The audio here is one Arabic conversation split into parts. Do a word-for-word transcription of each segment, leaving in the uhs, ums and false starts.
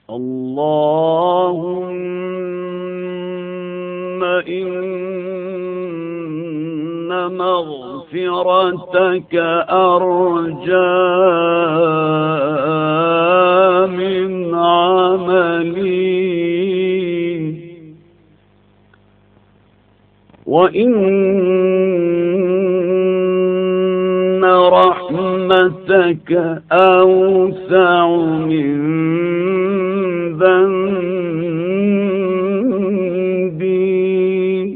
اللهم إن مغفرتك أرجى من عملي، وإن رحمتك أوسع من ذنبي.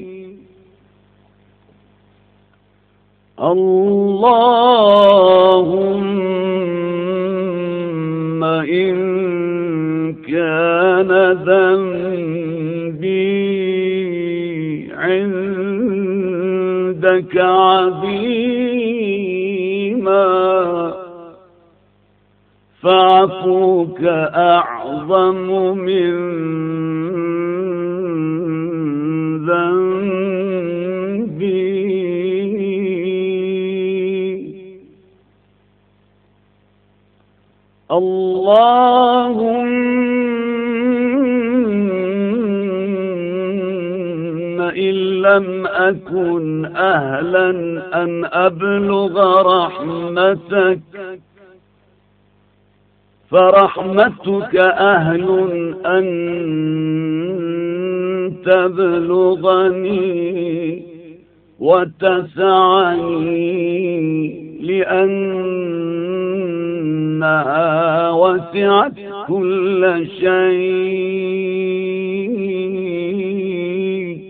اللهم إن كان ذنبي عندك عظيما فعفوك أعظم من ذنبي. اللهم إن لم أكن أهلا أن أبلغ رحمتك فرحمتك أهل أن تبلغني وتسعني، لأنها وسعت كل شيء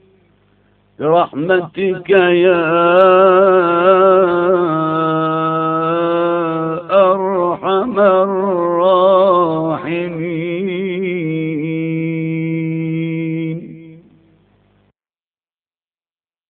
برحمتك يا أرحم الراحمين.